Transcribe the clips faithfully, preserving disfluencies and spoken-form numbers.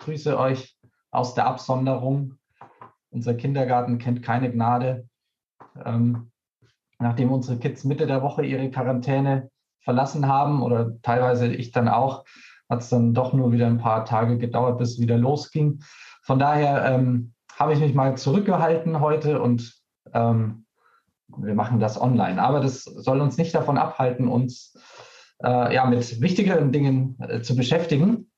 grüße euch aus der Absonderung. Unser Kindergarten kennt keine Gnade. Ähm, nachdem unsere Kids Mitte der Woche ihre Quarantäne verlassen haben, oder teilweise ich dann auch, hat es dann doch nur wieder ein paar Tage gedauert, bis es wieder losging. Von daher ähm, habe ich mich mal zurückgehalten heute und ähm, wir machen das online. Aber das soll uns nicht davon abhalten, uns äh, ja, mit wichtigeren Dingen äh, zu beschäftigen.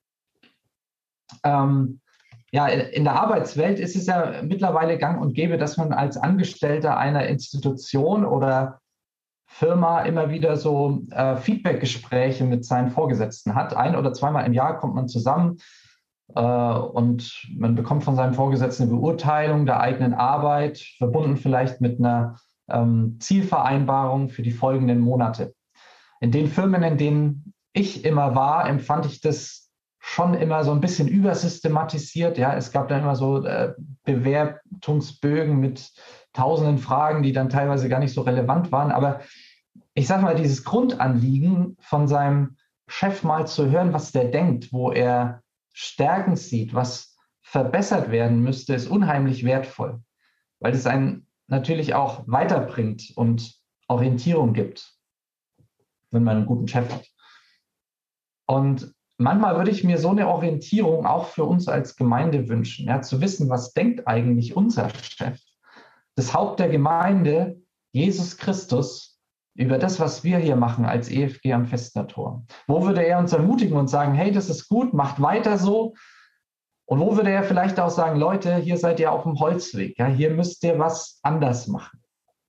Ähm, ja, in der Arbeitswelt ist es ja mittlerweile gang und gäbe, dass man als Angestellter einer Institution oder Firma immer wieder so äh, Feedback-Gespräche mit seinen Vorgesetzten hat. Ein- oder zweimal im Jahr kommt man zusammen äh, und man bekommt von seinem Vorgesetzten eine Beurteilung der eigenen Arbeit, verbunden vielleicht mit einer ähm, Zielvereinbarung für die folgenden Monate. In den Firmen, in denen ich immer war, empfand ich das schon immer so ein bisschen übersystematisiert. Ja, es gab dann immer so äh, Bewertungsbögen mit tausenden Fragen, die dann teilweise gar nicht so relevant waren. Aber ich sage mal, dieses Grundanliegen von seinem Chef mal zu hören, was der denkt, wo er Stärken sieht, was verbessert werden müsste, ist unheimlich wertvoll, weil es einen natürlich auch weiterbringt und Orientierung gibt, wenn man einen guten Chef hat. Und manchmal würde ich mir so eine Orientierung auch für uns als Gemeinde wünschen, ja, zu wissen, was denkt eigentlich unser Chef, das Haupt der Gemeinde, Jesus Christus, über das, was wir hier machen als E F G am Vestner Tor. Wo würde er uns ermutigen und sagen, hey, das ist gut, macht weiter so? Und wo würde er vielleicht auch sagen, Leute, hier seid ihr auf dem Holzweg, ja, hier müsst ihr was anders machen.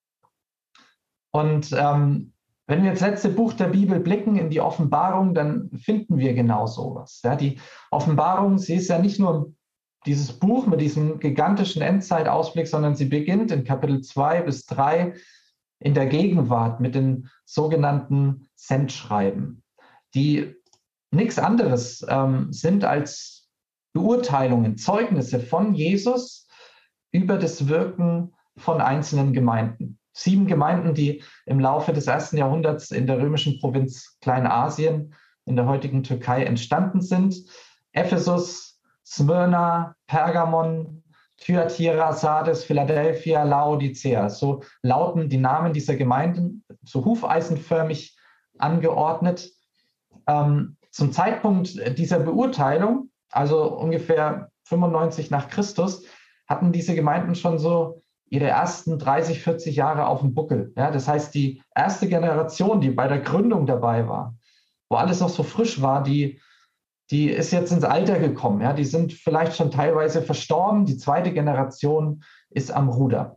Und ähm, wenn wir ins letzte Buch der Bibel blicken, in die Offenbarung, dann finden wir genau sowas. Ja, die Offenbarung, sie ist ja nicht nur dieses Buch mit diesem gigantischen Endzeitausblick, sondern sie beginnt in Kapitel zwei bis drei in der Gegenwart mit den sogenannten Sendschreiben, die nichts anderes ähm, sind als Beurteilungen, Zeugnisse von Jesus über das Wirken von einzelnen Gemeinden. Sieben Gemeinden, die im Laufe des ersten Jahrhunderts in der römischen Provinz Kleinasien in der heutigen Türkei entstanden sind. Ephesus, Smyrna, Pergamon, Thyatira, Sardes, Philadelphia, Laodicea. So lauten die Namen dieser Gemeinden, so hufeisenförmig angeordnet. Ähm, zum Zeitpunkt dieser Beurteilung, also ungefähr fünfundneunzig nach Christus, hatten diese Gemeinden schon so ihre ersten dreißig, vierzig Jahre auf dem Buckel. Ja, das heißt, die erste Generation, die bei der Gründung dabei war, wo alles noch so frisch war, die, die ist jetzt ins Alter gekommen. Ja, die sind vielleicht schon teilweise verstorben. Die zweite Generation ist am Ruder.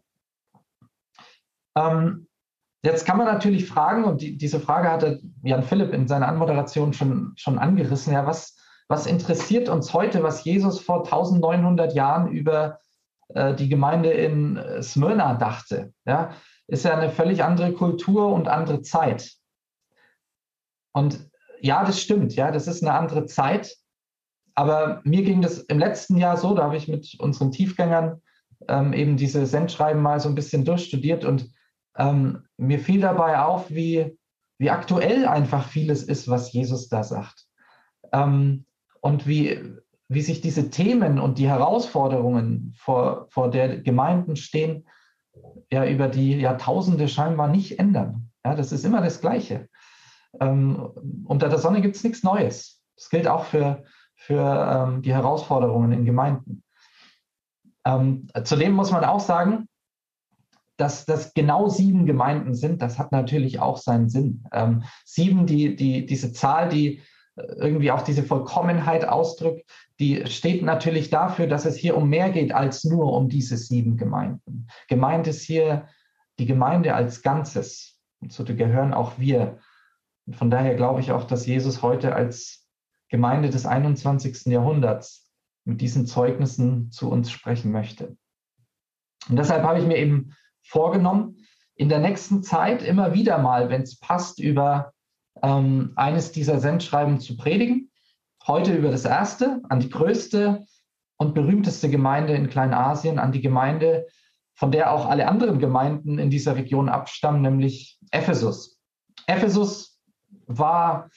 Ähm, jetzt kann man natürlich fragen, und die, diese Frage hatte Jan Philipp in seiner Anmoderation schon, schon angerissen, ja, was, was interessiert uns heute, was Jesus vor neunzehnhundert Jahren über die Gemeinde in Smyrna dachte. Ja, ist ja eine völlig andere Kultur und andere Zeit. Und ja, das stimmt, ja, das ist eine andere Zeit. Aber mir ging das im letzten Jahr so, da habe ich mit unseren Tiefgängern ähm, eben diese Sendschreiben mal so ein bisschen durchstudiert und ähm, mir fiel dabei auf, wie, wie aktuell einfach vieles ist, was Jesus da sagt. Ähm, und wie, wie sich diese Themen und die Herausforderungen, vor, vor der Gemeinden stehen, ja über die Jahrtausende scheinbar nicht ändern. Ja, das ist immer das Gleiche. Ähm, unter der Sonne gibt es nichts Neues. Das gilt auch für, für ähm, die Herausforderungen in Gemeinden. Ähm, zudem muss man auch sagen, dass das genau sieben Gemeinden sind. Das hat natürlich auch seinen Sinn. Ähm, sieben, die, die, diese Zahl, die irgendwie auch diese Vollkommenheit ausdrückt, die steht natürlich dafür, dass es hier um mehr geht als nur um diese sieben Gemeinden. Gemeint ist hier die Gemeinde als Ganzes. Und so gehören auch wir. Und von daher glaube ich auch, dass Jesus heute als Gemeinde des einundzwanzigsten Jahrhunderts mit diesen Zeugnissen zu uns sprechen möchte. Und deshalb habe ich mir eben vorgenommen, in der nächsten Zeit immer wieder mal, wenn es passt, über ähm, eines dieser Sendschreiben zu predigen. Heute über das erste, an die größte und berühmteste Gemeinde in Kleinasien, an die Gemeinde, von der auch alle anderen Gemeinden in dieser Region abstammen, nämlich Ephesus. Ephesus war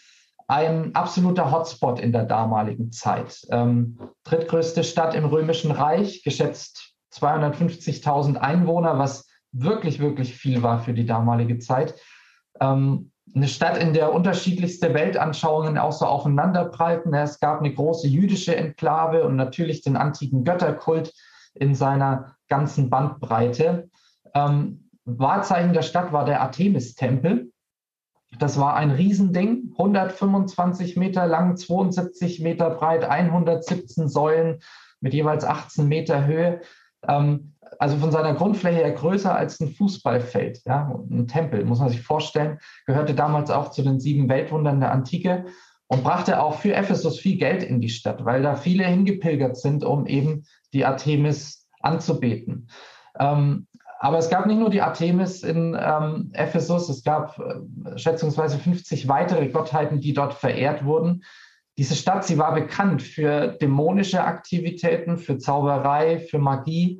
ein absoluter Hotspot in der damaligen Zeit. Ähm, drittgrößte Stadt im Römischen Reich, geschätzt zweihundertfünfzigtausend Einwohner, was wirklich, wirklich viel war für die damalige Zeit. Ähm, eine Stadt, in der unterschiedlichste Weltanschauungen auch so aufeinanderprallten. Es gab eine große jüdische Enklave und natürlich den antiken Götterkult in seiner ganzen Bandbreite. Ähm, Wahrzeichen der Stadt war der Artemis-Tempel. Das war ein Riesending, hundertfünfundzwanzig Meter lang, zweiundsiebzig Meter breit, hundertsiebzehn Säulen mit jeweils achtzehn Meter Höhe. Ähm, also von seiner Grundfläche her größer als ein Fußballfeld. Ja? Ein Tempel, muss man sich vorstellen, gehörte damals auch zu den sieben Weltwundern der Antike und brachte auch für Ephesus viel Geld in die Stadt, weil da viele hingepilgert sind, um eben die Artemis anzubeten. Ähm, Aber es gab nicht nur die Artemis in ähm, Ephesus, es gab äh, schätzungsweise fünfzig weitere Gottheiten, die dort verehrt wurden. Diese Stadt, sie war bekannt für dämonische Aktivitäten, für Zauberei, für Magie.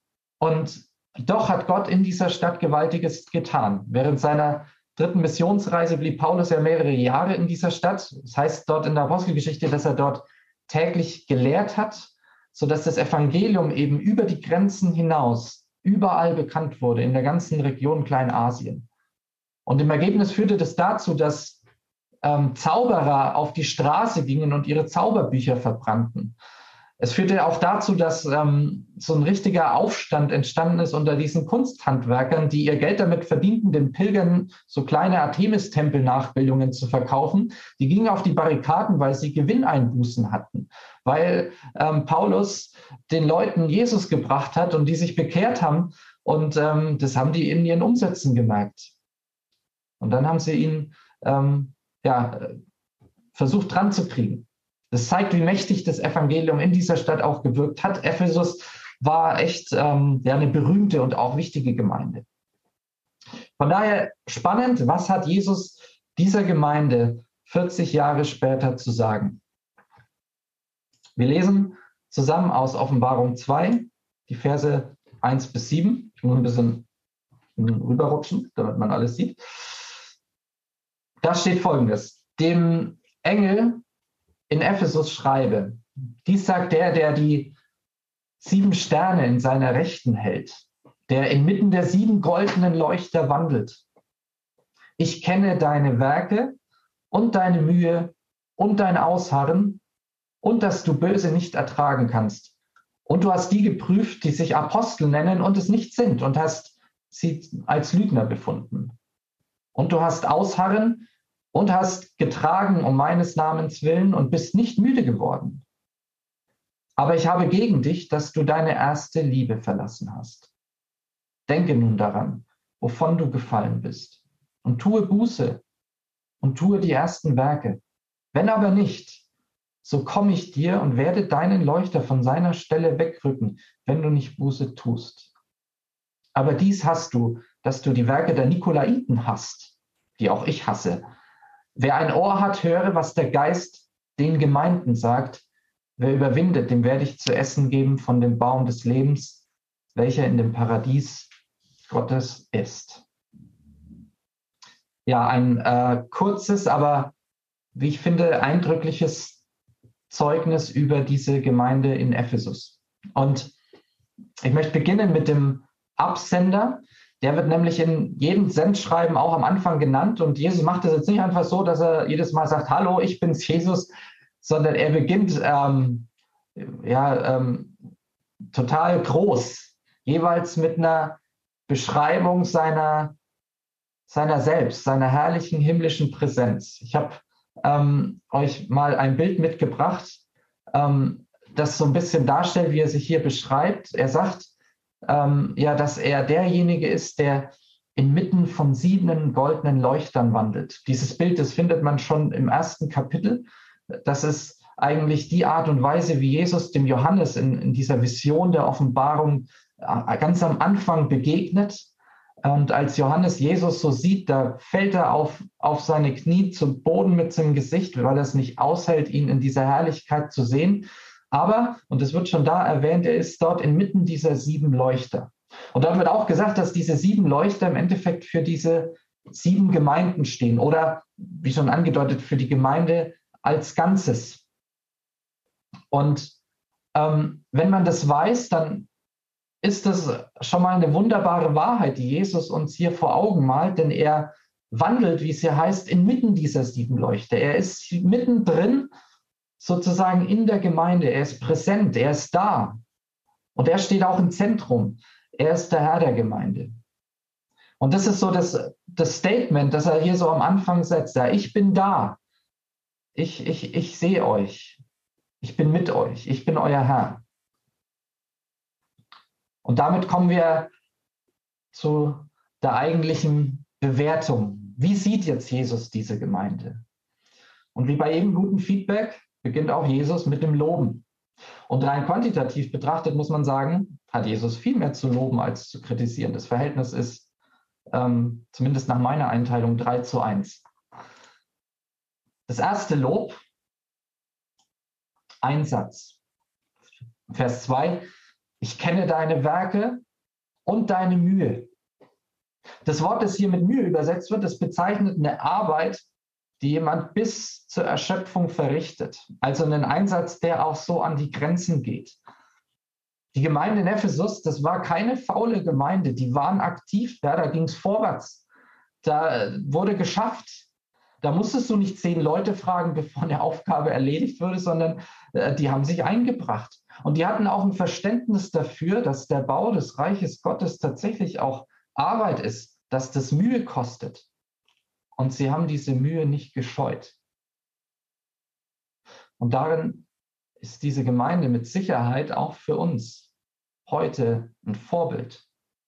Und doch hat Gott in dieser Stadt Gewaltiges getan. Während seiner dritten Missionsreise blieb Paulus ja mehrere Jahre in dieser Stadt. Das heißt dort in der Apostelgeschichte, dass er dort täglich gelehrt hat, sodass das Evangelium eben über die Grenzen hinaus überall bekannt wurde, in der ganzen Region Kleinasien. Und im Ergebnis führte das dazu, dass ähm, Zauberer auf die Straße gingen und ihre Zauberbücher verbrannten. Es führte auch dazu, dass ähm, so ein richtiger Aufstand entstanden ist unter diesen Kunsthandwerkern, die ihr Geld damit verdienten, den Pilgern so kleine Artemis-Tempel-Nachbildungen zu verkaufen. Die gingen auf die Barrikaden, weil sie Gewinneinbußen hatten, weil ähm, Paulus den Leuten Jesus gebracht hat und die sich bekehrt haben. Und ähm, das haben die in ihren Umsätzen gemerkt. Und dann haben sie ihn ähm, ja, versucht dran zu kriegen. Das zeigt, wie mächtig das Evangelium in dieser Stadt auch gewirkt hat. Ephesus war echt ähm, ja, eine berühmte und auch wichtige Gemeinde. Von daher spannend, was hat Jesus dieser Gemeinde vierzig Jahre später zu sagen? Wir lesen zusammen aus Offenbarung zwei, die Verse eins bis sieben. Ich muss ein bisschen rüberrutschen, damit man alles sieht. Da steht Folgendes: Dem Engel in Ephesus schreibe, dies sagt der, der die sieben Sterne in seiner Rechten hält, der inmitten der sieben goldenen Leuchter wandelt. Ich kenne deine Werke und deine Mühe und dein Ausharren und dass du Böse nicht ertragen kannst. Und du hast die geprüft, die sich Apostel nennen und es nicht sind, und hast sie als Lügner befunden. Und du hast Ausharren und hast getragen um meines Namens willen und bist nicht müde geworden. Aber ich habe gegen dich, dass du deine erste Liebe verlassen hast. Denke nun daran, wovon du gefallen bist, und tue Buße und tue die ersten Werke. Wenn aber nicht, so komme ich dir und werde deinen Leuchter von seiner Stelle wegrücken, wenn du nicht Buße tust. Aber dies hast du, dass du die Werke der Nikolaiten hast, die auch ich hasse. Wer ein Ohr hat, höre, was der Geist den Gemeinden sagt. Wer überwindet, dem werde ich zu essen geben von dem Baum des Lebens, welcher in dem Paradies Gottes ist. Ja, ein äh, kurzes, aber wie ich finde, eindrückliches Zeugnis über diese Gemeinde in Ephesus. Und ich möchte beginnen mit dem Absender. Der wird nämlich in jedem Sendschreiben auch am Anfang genannt. Und Jesus macht das jetzt nicht einfach so, dass er jedes Mal sagt, hallo, ich bin's, Jesus, sondern er beginnt ähm, ja, ähm, total groß, jeweils mit einer Beschreibung seiner, seiner selbst, seiner herrlichen himmlischen Präsenz. Ich habe ähm, euch mal ein Bild mitgebracht, ähm, das so ein bisschen darstellt, wie er sich hier beschreibt. Er sagt, Ähm, ja, dass er derjenige ist, der inmitten von sieben goldenen Leuchtern wandelt. Dieses Bild, das findet man schon im ersten Kapitel. Das ist eigentlich die Art und Weise, wie Jesus dem Johannes in, in dieser Vision der Offenbarung äh, ganz am Anfang begegnet. Und als Johannes Jesus so sieht, da fällt er auf, auf seine Knie zu Boden mit seinem Gesicht, weil er es nicht aushält, ihn in dieser Herrlichkeit zu sehen. Aber, und es wird schon da erwähnt, er ist dort inmitten dieser sieben Leuchter. Und dort wird auch gesagt, dass diese sieben Leuchter im Endeffekt für diese sieben Gemeinden stehen oder, wie schon angedeutet, für die Gemeinde als Ganzes. Und ähm, wenn man das weiß, dann ist das schon mal eine wunderbare Wahrheit, die Jesus uns hier vor Augen malt, denn er wandelt, wie es hier heißt, inmitten dieser sieben Leuchter. Er ist mittendrin, sozusagen in der Gemeinde. Er ist präsent, er ist da. Und er steht auch im Zentrum. Er ist der Herr der Gemeinde. Und das ist so das, das Statement, das er hier so am Anfang setzt. Ja, ich bin da. Ich, ich, ich sehe euch. Ich bin mit euch. Ich bin euer Herr. Und damit kommen wir zu der eigentlichen Bewertung. Wie sieht jetzt Jesus diese Gemeinde? Und wie bei jedem guten Feedback beginnt auch Jesus mit dem Loben. Und rein quantitativ betrachtet muss man sagen, hat Jesus viel mehr zu loben als zu kritisieren. Das Verhältnis ist ähm, zumindest nach meiner Einteilung drei zu eins. Das erste Lob, ein Satz. Vers zwei, ich kenne deine Werke und deine Mühe. Das Wort, das hier mit Mühe übersetzt wird, das bezeichnet eine Arbeit, die jemand bis zur Erschöpfung verrichtet. Also einen Einsatz, der auch so an die Grenzen geht. Die Gemeinde in Ephesus, das war keine faule Gemeinde, die waren aktiv, ja, da ging es vorwärts. Da wurde geschafft. Da musstest du nicht zehn Leute fragen, bevor eine Aufgabe erledigt wurde, sondern äh, die haben sich eingebracht. Und die hatten auch ein Verständnis dafür, dass der Bau des Reiches Gottes tatsächlich auch Arbeit ist, dass das Mühe kostet. Und sie haben diese Mühe nicht gescheut. Und darin ist diese Gemeinde mit Sicherheit auch für uns heute ein Vorbild.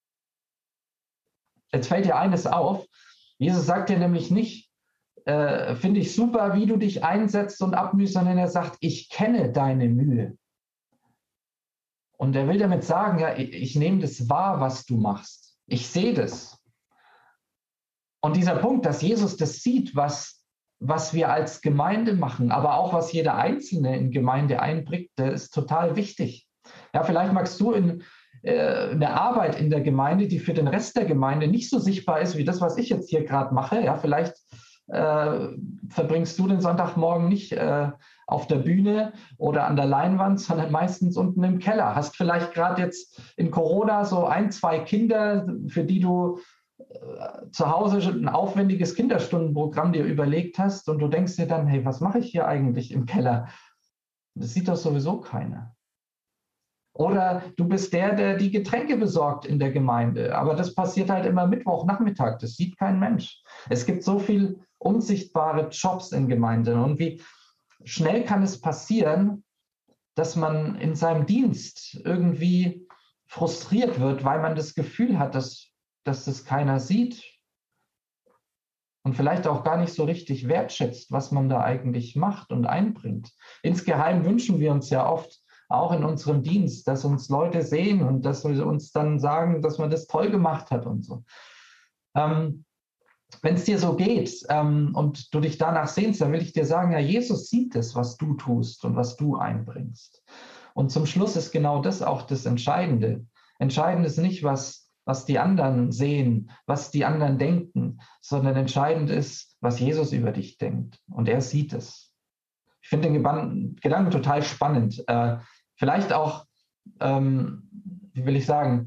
Jetzt fällt dir eines auf, Jesus sagt dir nämlich nicht, äh, finde ich super, wie du dich einsetzt und abmühst, sondern er sagt, ich kenne deine Mühe. Und er will damit sagen, ja, ich, ich nehme das wahr, was du machst. Ich sehe das. Und dieser Punkt, dass Jesus das sieht, was, was wir als Gemeinde machen, aber auch was jeder Einzelne in Gemeinde einbringt, der ist total wichtig. Ja, vielleicht magst du in, äh, eine Arbeit in der Gemeinde, die für den Rest der Gemeinde nicht so sichtbar ist, wie das, was ich jetzt hier gerade mache. Ja, vielleicht äh, verbringst du den Sonntagmorgen nicht äh, auf der Bühne oder an der Leinwand, sondern meistens unten im Keller. Hast vielleicht gerade jetzt in Corona so ein, zwei Kinder, für die du äh, zu Hause ein aufwendiges Kinderstundenprogramm dir überlegt hast und du denkst dir dann, hey, was mache ich hier eigentlich im Keller? Das sieht doch sowieso keiner. Oder du bist der, der die Getränke besorgt in der Gemeinde. Aber das passiert halt immer Mittwochnachmittag. Das sieht kein Mensch. Es gibt so viele unsichtbare Jobs in Gemeinden. Und wie schnell kann es passieren, dass man in seinem Dienst irgendwie frustriert wird, weil man das Gefühl hat, dass, dass das keiner sieht und vielleicht auch gar nicht so richtig wertschätzt, was man da eigentlich macht und einbringt. Insgeheim wünschen wir uns ja oft, auch in unserem Dienst, dass uns Leute sehen und dass wir uns dann sagen, dass man das toll gemacht hat und so. Ähm, wenn es dir so geht ähm, und du dich danach sehnst, dann will ich dir sagen, ja, Jesus sieht es, was du tust und was du einbringst. Und zum Schluss ist genau das auch das Entscheidende. Entscheidend ist nicht, was, was die anderen sehen, was die anderen denken, sondern entscheidend ist, was Jesus über dich denkt. Und er sieht es. Ich finde den Gedanken total spannend. Äh, vielleicht auch, ähm, wie will ich sagen,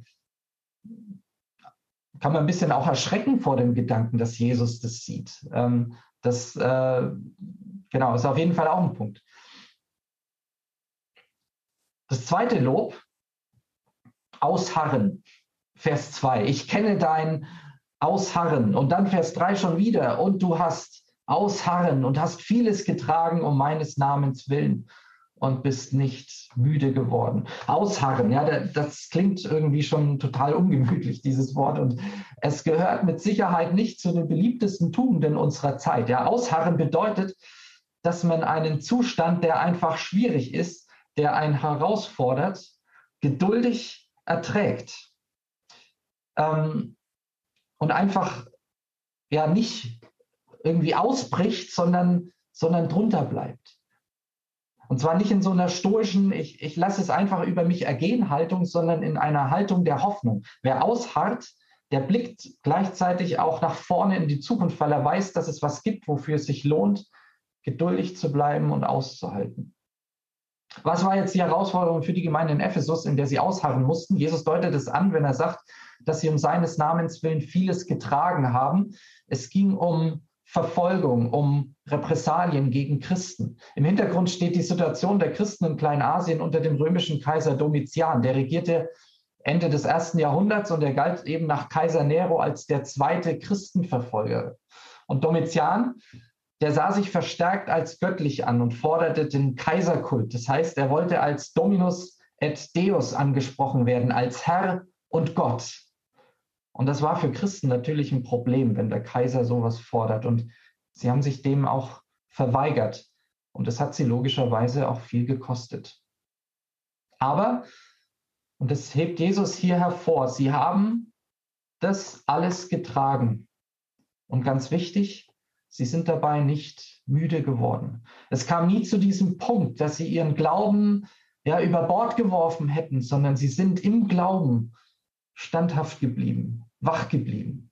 kann man ein bisschen auch erschrecken vor dem Gedanken, dass Jesus das sieht. Ähm, das äh, genau, ist auf jeden Fall auch ein Punkt. Das zweite Lob, Ausharren, Vers zwei. Ich kenne dein Ausharren. Und dann Vers drei schon wieder. Und du hast Ausharren und hast vieles getragen um meines Namens willen und bist nicht müde geworden. Ausharren, ja, das klingt irgendwie schon total ungemütlich, dieses Wort. Und es gehört mit Sicherheit nicht zu den beliebtesten Tugenden unserer Zeit. Ja, Ausharren bedeutet, dass man einen Zustand, der einfach schwierig ist, der einen herausfordert, geduldig erträgt. Ähm, und einfach ja nicht irgendwie ausbricht, sondern, sondern drunter bleibt. Und zwar nicht in so einer stoischen, ich, ich lasse es einfach über mich ergehen Haltung, sondern in einer Haltung der Hoffnung. Wer ausharrt, der blickt gleichzeitig auch nach vorne in die Zukunft, weil er weiß, dass es was gibt, wofür es sich lohnt, geduldig zu bleiben und auszuhalten. Was war jetzt die Herausforderung für die Gemeinde in Ephesus, in der sie ausharren mussten? Jesus deutet es an, wenn er sagt, dass sie um seines Namens willen vieles getragen haben. Es ging um Verfolgung, um Repressalien gegen Christen. Im Hintergrund steht die Situation der Christen in Kleinasien unter dem römischen Kaiser Domitian. Der regierte Ende des ersten Jahrhunderts und er galt eben nach Kaiser Nero als der zweite Christenverfolger. Und Domitian, der sah sich verstärkt als göttlich an und forderte den Kaiserkult. Das heißt, er wollte als Dominus et Deus angesprochen werden, als Herr und Gott. Und das war für Christen natürlich ein Problem, wenn der Kaiser sowas fordert. Und sie haben sich dem auch verweigert. Und das hat sie logischerweise auch viel gekostet. Aber, und das hebt Jesus hier hervor, sie haben das alles getragen. Und ganz wichtig, sie sind dabei nicht müde geworden. Es kam nie zu diesem Punkt, dass sie ihren Glauben ja, über Bord geworfen hätten, sondern sie sind im Glauben standhaft geblieben, wach geblieben.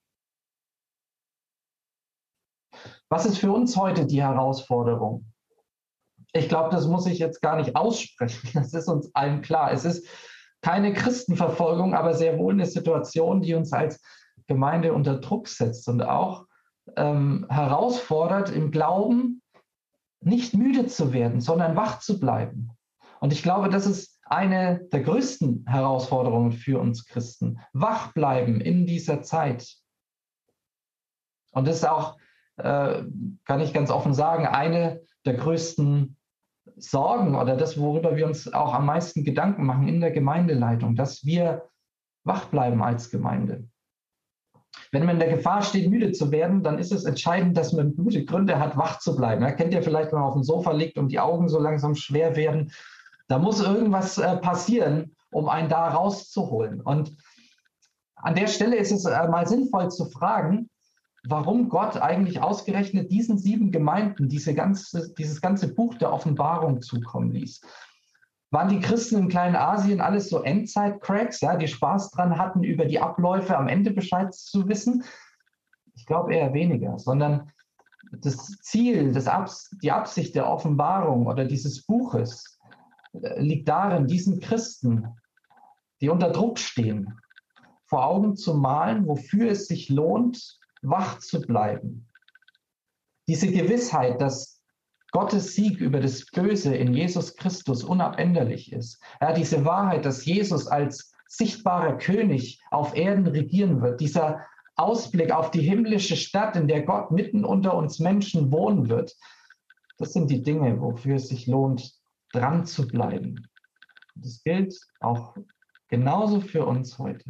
Was ist für uns heute die Herausforderung? Ich glaube, das muss ich jetzt gar nicht aussprechen. Das ist uns allen klar. Es ist keine Christenverfolgung, aber sehr wohl eine Situation, die uns als Gemeinde unter Druck setzt und auch ähm, herausfordert, im Glauben nicht müde zu werden, sondern wach zu bleiben. Und ich glaube, das ist eine der größten Herausforderungen für uns Christen. Wach bleiben in dieser Zeit. Und das ist auch, äh, kann ich ganz offen sagen, eine der größten Sorgen oder das, worüber wir uns auch am meisten Gedanken machen in der Gemeindeleitung, dass wir wach bleiben als Gemeinde. Wenn man in der Gefahr steht, müde zu werden, dann ist es entscheidend, dass man gute Gründe hat, wach zu bleiben. Ja, kennt ihr vielleicht, wenn man auf dem Sofa liegt und die Augen so langsam schwer werden? Da muss irgendwas äh, passieren, um einen da rauszuholen. Und an der Stelle ist es äh, mal sinnvoll zu fragen, warum Gott eigentlich ausgerechnet diesen sieben Gemeinden diese ganze, dieses ganze Buch der Offenbarung zukommen ließ. Waren die Christen in Kleinasien alles so Endzeit-Cracks, ja, die Spaß dran hatten, über die Abläufe am Ende Bescheid zu wissen? Ich glaube eher weniger, sondern das Ziel, das Abs- die Absicht der Offenbarung oder dieses Buches äh, liegt darin, diesen Christen, die unter Druck stehen, vor Augen zu malen, wofür es sich lohnt, wach zu bleiben. Diese Gewissheit, dass Gottes Sieg über das Böse in Jesus Christus unabänderlich ist. Ja, diese Wahrheit, dass Jesus als sichtbarer König auf Erden regieren wird. Dieser Ausblick auf die himmlische Stadt, in der Gott mitten unter uns Menschen wohnen wird. Das sind die Dinge, wofür es sich lohnt, dran zu bleiben. Das gilt auch genauso für uns heute.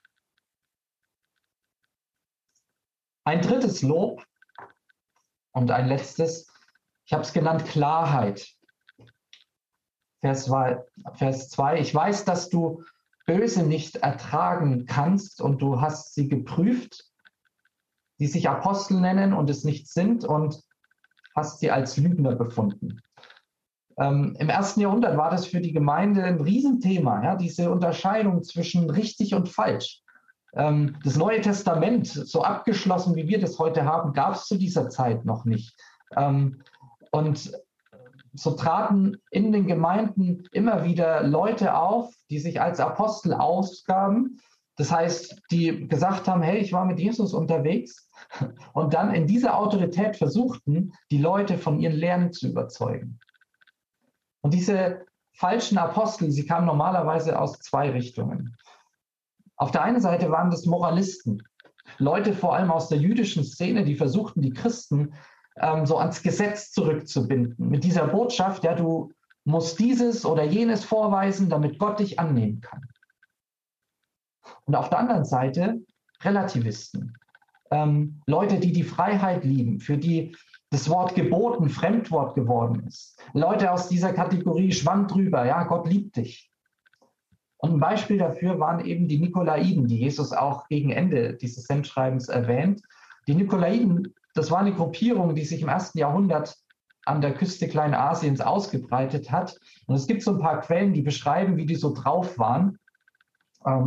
Ein drittes Lob und ein letztes, ich habe es genannt, Klarheit. Vers zwei, ich weiß, dass du Böse nicht ertragen kannst und du hast sie geprüft, die sich Apostel nennen und es nicht sind und hast sie als Lügner befunden. Ähm, Im ersten Jahrhundert war das für die Gemeinde ein Riesenthema, ja, diese Unterscheidung zwischen richtig und falsch. Ähm, das Neue Testament, so abgeschlossen, wie wir das heute haben, gab es zu dieser Zeit noch nicht. Ähm, und so traten in den Gemeinden immer wieder Leute auf, die sich als Apostel ausgaben. Das heißt, die gesagt haben, hey, ich war mit Jesus unterwegs und dann in dieser Autorität versuchten, die Leute von ihren Lehren zu überzeugen. Und diese falschen Apostel, sie kamen normalerweise aus zwei Richtungen. Auf der einen Seite waren das Moralisten, Leute vor allem aus der jüdischen Szene, die versuchten, die Christen ähm, so ans Gesetz zurückzubinden. Mit dieser Botschaft, ja, du musst dieses oder jenes vorweisen, damit Gott dich annehmen kann. Und auf der anderen Seite Relativisten, ähm, Leute, die die Freiheit lieben, für die das Wort geboten Fremdwort geworden ist. Leute aus dieser Kategorie schwamm drüber, ja, Gott liebt dich. Und ein Beispiel dafür waren eben die Nikolaiten, die Jesus auch gegen Ende dieses Sendschreibens erwähnt. Die Nikolaiten, das war eine Gruppierung, die sich im ersten Jahrhundert an der Küste Kleinasiens ausgebreitet hat. Und es gibt so ein paar Quellen, die beschreiben, wie die so drauf waren. Ähm,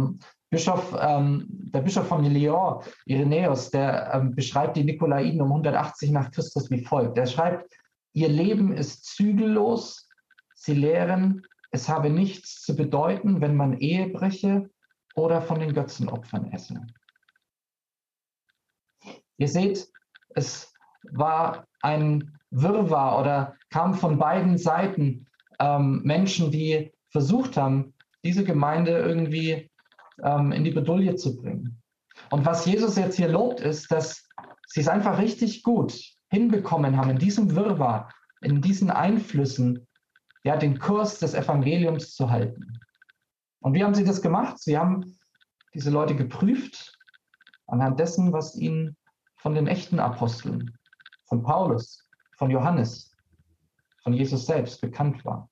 Bischof, ähm, der Bischof von Lyon, Irenäus, der ähm, beschreibt die Nikolaiten um hundertachtzig nach Christus wie folgt. Er schreibt, ihr Leben ist zügellos, sie lehren, es habe nichts zu bedeuten, wenn man Ehe breche oder von den Götzenopfern esse. Ihr seht, es war ein Wirrwarr oder kam von beiden Seiten ähm, Menschen, die versucht haben, diese Gemeinde irgendwie ähm, in die Bredouille zu bringen. Und was Jesus jetzt hier lobt, ist, dass sie es einfach richtig gut hinbekommen haben, in diesem Wirrwarr, in diesen Einflüssen, ja, den Kurs des Evangeliums zu halten. Und wie haben sie das gemacht? Sie haben diese Leute geprüft anhand dessen, was ihnen von den echten Aposteln, von Paulus, von Johannes, von Jesus selbst bekannt war.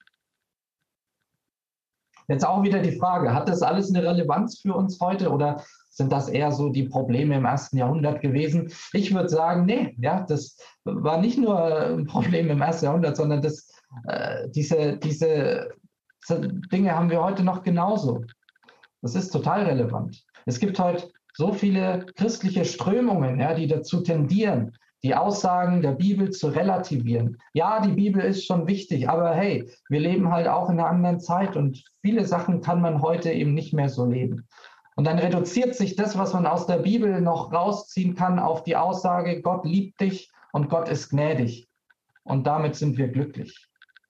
Jetzt auch wieder die Frage, hat das alles eine Relevanz für uns heute oder sind das eher so die Probleme im ersten Jahrhundert gewesen? Ich würde sagen, nee, ja, das war nicht nur ein Problem im ersten Jahrhundert, sondern das, äh, diese, diese Dinge haben wir heute noch genauso. Das ist total relevant. Es gibt heute so viele christliche Strömungen, ja, die dazu tendieren, die Aussagen der Bibel zu relativieren. Ja, die Bibel ist schon wichtig, aber hey, wir leben halt auch in einer anderen Zeit und viele Sachen kann man heute eben nicht mehr so leben. Und dann reduziert sich das, was man aus der Bibel noch rausziehen kann, auf die Aussage, Gott liebt dich und Gott ist gnädig. Und damit sind wir glücklich.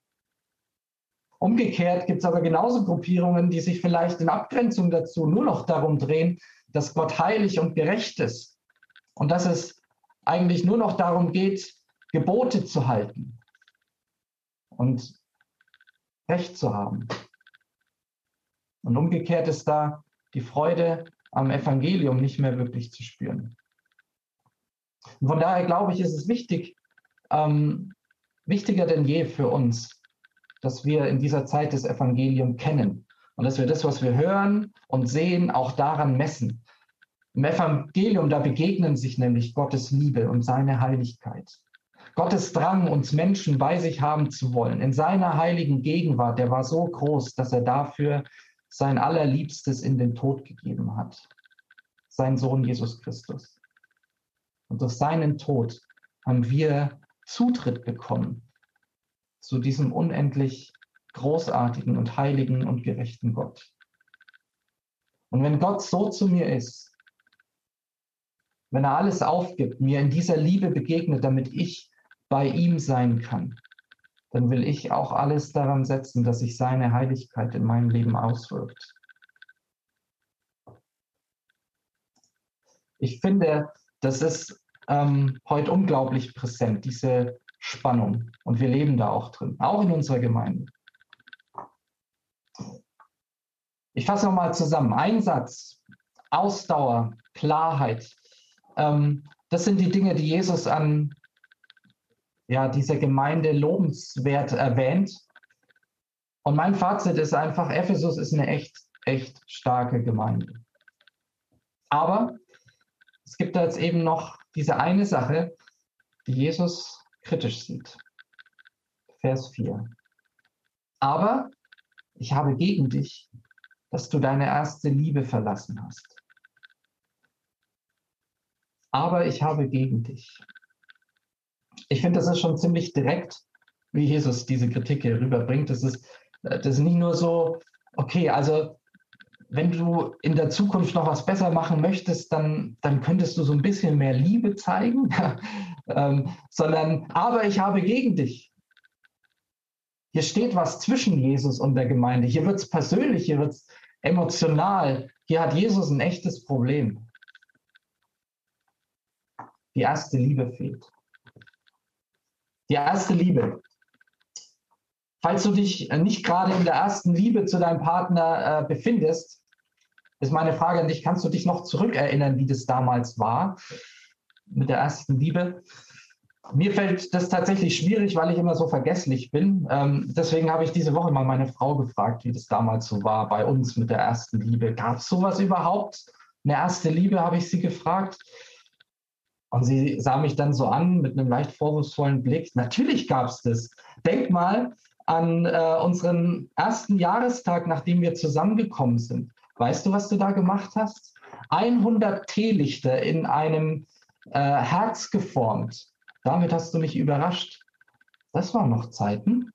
Umgekehrt gibt es aber genauso Gruppierungen, die sich vielleicht in Abgrenzung dazu nur noch darum drehen, dass Gott heilig und gerecht ist und dass es eigentlich nur noch darum geht, Gebote zu halten und Recht zu haben. Und umgekehrt ist da die Freude am Evangelium nicht mehr wirklich zu spüren. Und von daher glaube ich, ist es wichtig, ähm, wichtiger denn je für uns, dass wir in dieser Zeit das Evangelium kennen und dass wir das, was wir hören und sehen, auch daran messen. Im Evangelium, da begegnen sich nämlich Gottes Liebe und seine Heiligkeit. Gottes Drang, uns Menschen bei sich haben zu wollen, in seiner heiligen Gegenwart, der war so groß, dass er dafür sein Allerliebstes in den Tod gegeben hat, sein Sohn Jesus Christus. Und durch seinen Tod haben wir Zutritt bekommen zu diesem unendlich großartigen und heiligen und gerechten Gott. Und wenn Gott so zu mir ist, wenn er alles aufgibt, mir in dieser Liebe begegnet, damit ich bei ihm sein kann, dann will ich auch alles daran setzen, dass sich seine Heiligkeit in meinem Leben auswirkt. Ich finde, das ist ähm, heute unglaublich präsent, diese Spannung. Und wir leben da auch drin, auch in unserer Gemeinde. Ich fasse nochmal zusammen. Einsatz, Ausdauer, Klarheit. Ähm, das sind die Dinge, die Jesus an ja, dieser Gemeinde lobenswert erwähnt. Und mein Fazit ist einfach, Ephesus ist eine echt, echt starke Gemeinde. Aber es gibt da jetzt eben noch diese eine Sache, die Jesus kritisch sieht. Vers vier. Aber ich habe gegen dich, dass du deine erste Liebe verlassen hast. Aber ich habe gegen dich. Ich finde, das ist schon ziemlich direkt, wie Jesus diese Kritik hier rüberbringt. Das ist, das ist nicht nur so, okay, also wenn du in der Zukunft noch was besser machen möchtest, dann, dann könntest du so ein bisschen mehr Liebe zeigen, ähm, sondern, aber ich habe gegen dich. Hier steht was zwischen Jesus und der Gemeinde. Hier wird es persönlich, hier wird es emotional. Hier hat Jesus ein echtes Problem. Die erste Liebe fehlt. Die erste Liebe. Falls du dich nicht gerade in der ersten Liebe zu deinem Partner äh, befindest, ist meine Frage an dich, kannst du dich noch zurückerinnern, wie das damals war mit der ersten Liebe? Mir fällt das tatsächlich schwierig, weil ich immer so vergesslich bin. Ähm, deswegen habe ich diese Woche mal meine Frau gefragt, wie das damals so war bei uns mit der ersten Liebe. Gab es sowas überhaupt? Eine erste Liebe, habe ich sie gefragt. Und sie sah mich dann so an mit einem leicht vorwurfsvollen Blick. Natürlich gab es das. Denk mal an äh, unseren ersten Jahrestag, nachdem wir zusammengekommen sind. Weißt du, was du da gemacht hast? hundert Teelichter in einem äh, Herz geformt. Damit hast du mich überrascht. Das waren noch Zeiten.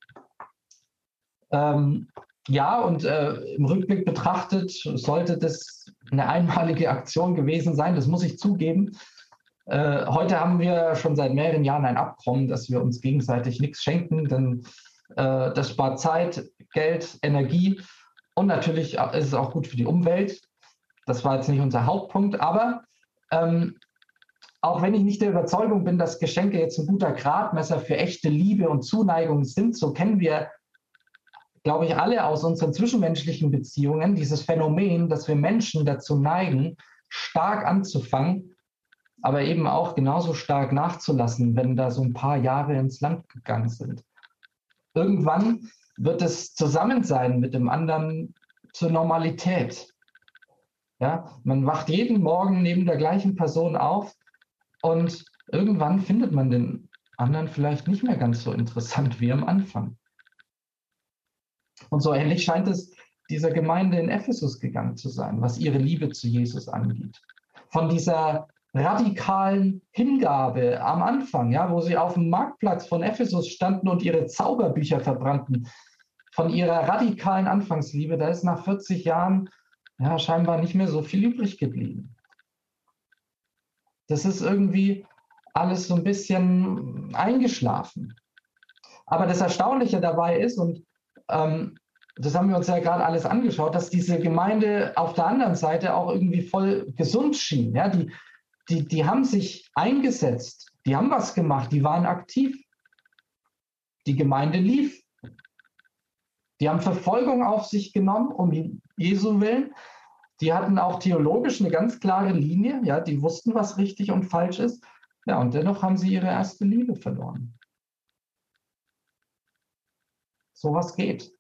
Ähm, ja, und äh, im Rückblick betrachtet sollte das eine einmalige Aktion gewesen sein, das muss ich zugeben. Äh, heute haben wir schon seit mehreren Jahren ein Abkommen, dass wir uns gegenseitig nichts schenken, denn äh, das spart Zeit, Geld, Energie und natürlich ist es auch gut für die Umwelt. Das war jetzt nicht unser Hauptpunkt, aber ähm, auch wenn ich nicht der Überzeugung bin, dass Geschenke jetzt ein guter Gradmesser für echte Liebe und Zuneigung sind, so kennen wir, glaube ich, alle aus unseren zwischenmenschlichen Beziehungen dieses Phänomen, dass wir Menschen dazu neigen, stark anzufangen, aber eben auch genauso stark nachzulassen, wenn da so ein paar Jahre ins Land gegangen sind. Irgendwann wird das Zusammensein mit dem anderen zur Normalität. Ja, man wacht jeden Morgen neben der gleichen Person auf und irgendwann findet man den anderen vielleicht nicht mehr ganz so interessant wie am Anfang. Und so ähnlich scheint es dieser Gemeinde in Ephesus gegangen zu sein, was ihre Liebe zu Jesus angeht. Von dieser radikalen Hingabe am Anfang, ja, wo sie auf dem Marktplatz von Ephesus standen und ihre Zauberbücher verbrannten, von ihrer radikalen Anfangsliebe, da ist nach vierzig Jahren ja, scheinbar nicht mehr so viel übrig geblieben. Das ist irgendwie alles so ein bisschen eingeschlafen. Aber das Erstaunliche dabei ist, und ähm, das haben wir uns ja gerade alles angeschaut, dass diese Gemeinde auf der anderen Seite auch irgendwie voll gesund schien. Ja? Die, die, die haben sich eingesetzt, die haben was gemacht, die waren aktiv. Die Gemeinde lief. Die haben Verfolgung auf sich genommen, um Jesu willen. Die hatten auch theologisch eine ganz klare Linie. Ja? Die wussten, was richtig und falsch ist. Ja, und dennoch haben sie ihre erste Liebe verloren. Sowas geht.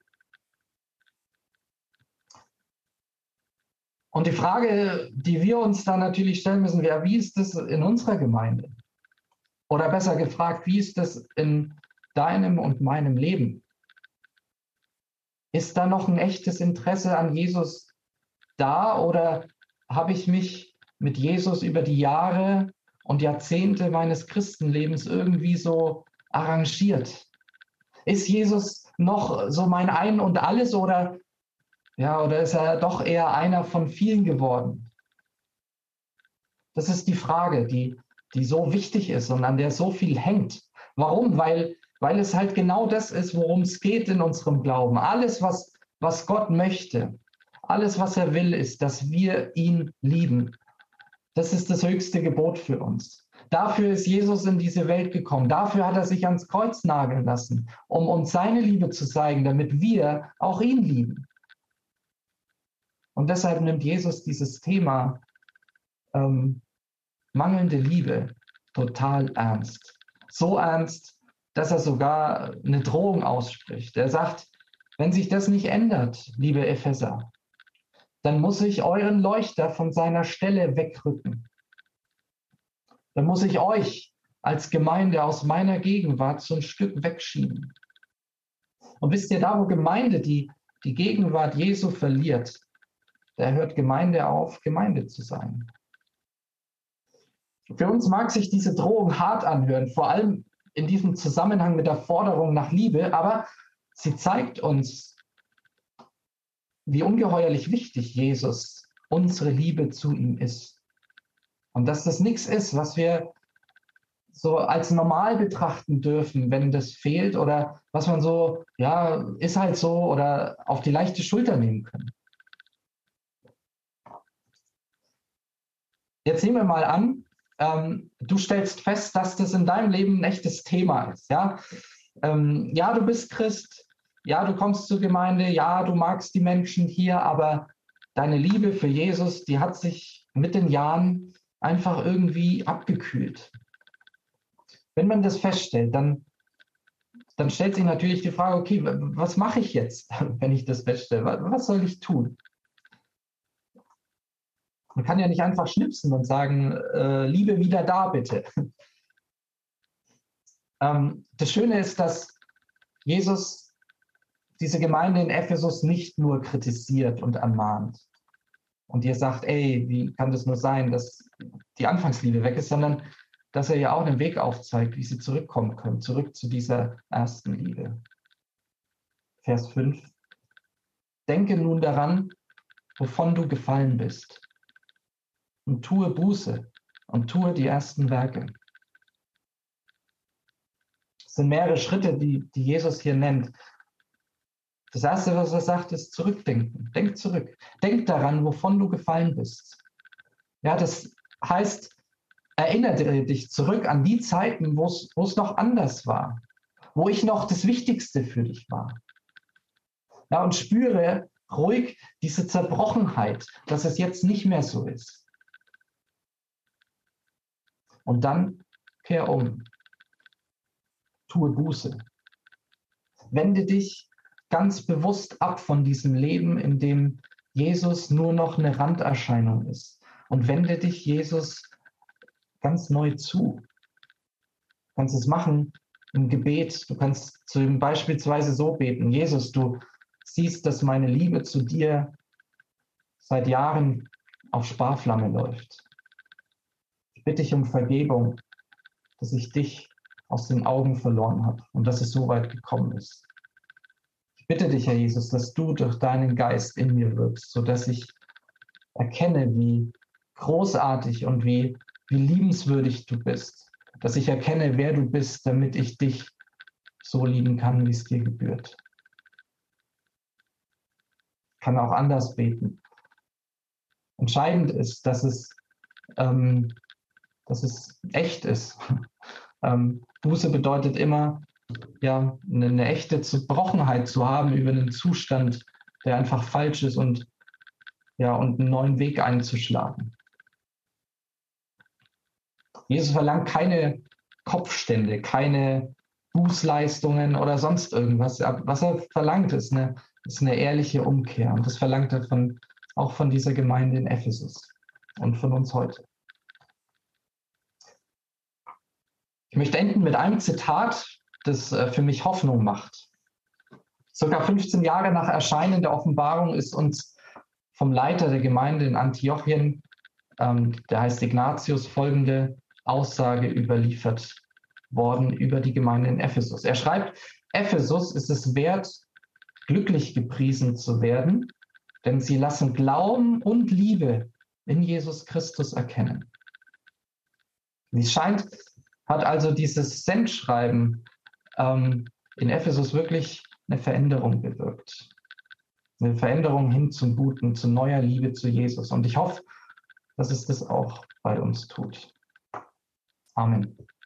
Und die Frage, die wir uns dann natürlich stellen müssen, wäre, wie ist das in unserer Gemeinde? Oder besser gefragt, wie ist das in deinem und meinem Leben? Ist da noch ein echtes Interesse an Jesus da oder habe ich mich mit Jesus über die Jahre und Jahrzehnte meines Christenlebens irgendwie so arrangiert? Ist Jesus noch so mein Ein und Alles oder, ja, oder ist er doch eher einer von vielen geworden? Das ist die Frage, die, die so wichtig ist und an der so viel hängt. Warum? Weil, weil es halt genau das ist, worum es geht in unserem Glauben. Alles, was, was Gott möchte, alles, was er will, ist, dass wir ihn lieben. Das ist das höchste Gebot für uns. Dafür ist Jesus in diese Welt gekommen. Dafür hat er sich ans Kreuz nageln lassen, um uns seine Liebe zu zeigen, damit wir auch ihn lieben. Und deshalb nimmt Jesus dieses Thema ähm, mangelnde Liebe total ernst. So ernst, dass er sogar eine Drohung ausspricht. Er sagt, wenn sich das nicht ändert, liebe Epheser, dann muss ich euren Leuchter von seiner Stelle wegrücken. Dann muss ich euch als Gemeinde aus meiner Gegenwart so ein Stück wegschieben. Und wisst ihr, da wo Gemeinde die, die Gegenwart Jesu verliert, da hört Gemeinde auf, Gemeinde zu sein. Für uns mag sich diese Drohung hart anhören, vor allem in diesem Zusammenhang mit der Forderung nach Liebe, aber sie zeigt uns, wie ungeheuerlich wichtig Jesus, unsere Liebe zu ihm ist. Und dass das nichts ist, was wir so als normal betrachten dürfen, wenn das fehlt oder was man so, ja, ist halt so oder auf die leichte Schulter nehmen können. Jetzt nehmen wir mal an, ähm, du stellst fest, dass das in deinem Leben ein echtes Thema ist. Ja, ähm, ja, du bist Christ, ja, du kommst zur Gemeinde, ja, du magst die Menschen hier, aber deine Liebe für Jesus, die hat sich mit den Jahren einfach irgendwie abgekühlt. Wenn man das feststellt, dann, dann stellt sich natürlich die Frage, okay, was mache ich jetzt, wenn ich das feststelle? Was soll ich tun? Man kann ja nicht einfach schnipsen und sagen, äh, Liebe wieder da, bitte. Ähm, das Schöne ist, dass Jesus diese Gemeinde in Ephesus nicht nur kritisiert und ermahnt und ihr sagt, ey, wie kann das nur sein, dass die Anfangsliebe weg ist, sondern dass er ja auch einen Weg aufzeigt, wie sie zurückkommen können, zurück zu dieser ersten Liebe. Vers fünf. Denke nun daran, wovon du gefallen bist, und tue Buße und tue die ersten Werke. Es sind mehrere Schritte, die, die Jesus hier nennt. Das Erste, was er sagt, ist zurückdenken. Denk zurück. Denk daran, wovon du gefallen bist. Ja, das heißt, erinnere dich zurück an die Zeiten, wo es wo es noch anders war, wo ich noch das Wichtigste für dich war. Ja, und spüre ruhig diese Zerbrochenheit, dass es jetzt nicht mehr so ist. Und dann kehr um. Tue Buße. Wende dich ganz bewusst ab von diesem Leben, in dem Jesus nur noch eine Randerscheinung ist. Und wende dich Jesus ganz neu zu. Du kannst es machen im Gebet. Du kannst zu ihm beispielsweise so beten: Jesus, du siehst, dass meine Liebe zu dir seit Jahren auf Sparflamme läuft. Ich bitte dich um Vergebung, dass ich dich aus den Augen verloren habe und dass es so weit gekommen ist. Ich bitte dich, Herr Jesus, dass du durch deinen Geist in mir wirkst, sodass ich erkenne, wie großartig und wie, wie liebenswürdig du bist. Dass ich erkenne, wer du bist, damit ich dich so lieben kann, wie es dir gebührt. Ich kann auch anders beten. Entscheidend ist, dass es, ähm, dass es echt ist. ähm, Buße bedeutet immer, ja, eine, eine echte Zerbrochenheit zu haben über einen Zustand, der einfach falsch ist, und, ja, und einen neuen Weg einzuschlagen. Jesus verlangt keine Kopfstände, keine Bußleistungen oder sonst irgendwas. Was er verlangt, ist eine, ist eine ehrliche Umkehr. Und das verlangt er von, auch von dieser Gemeinde in Ephesus und von uns heute. Ich möchte enden mit einem Zitat, das äh, für mich Hoffnung macht. Circa fünfzehn Jahre nach Erscheinen der Offenbarung ist uns vom Leiter der Gemeinde in Antiochien, ähm, der heißt Ignatius, folgende Aussage überliefert worden über die Gemeinde in Ephesus. Er schreibt: Ephesus ist es wert, glücklich gepriesen zu werden, denn sie lassen Glauben und Liebe in Jesus Christus erkennen. Wie es scheint, hat also dieses Sendschreiben ähm, in Ephesus wirklich eine Veränderung bewirkt. Eine Veränderung hin zum Guten, zu neuer Liebe zu Jesus. Und ich hoffe, dass es das auch bei uns tut. Amen.